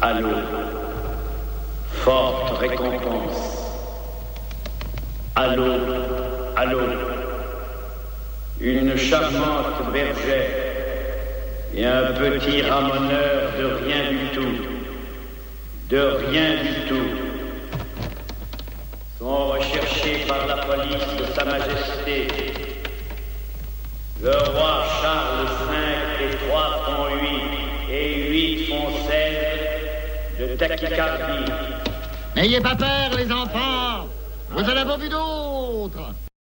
Allô, forte récompense. Allô, allô, une charmante bergère et un petit ramoneur de rien du tout, sont recherchés par la police de Sa Majesté, le roi Charles V et 3 font 8 et 8 font 16 de tachycardie. N'ayez pas peur, les enfants, vous en avez vu d'autres.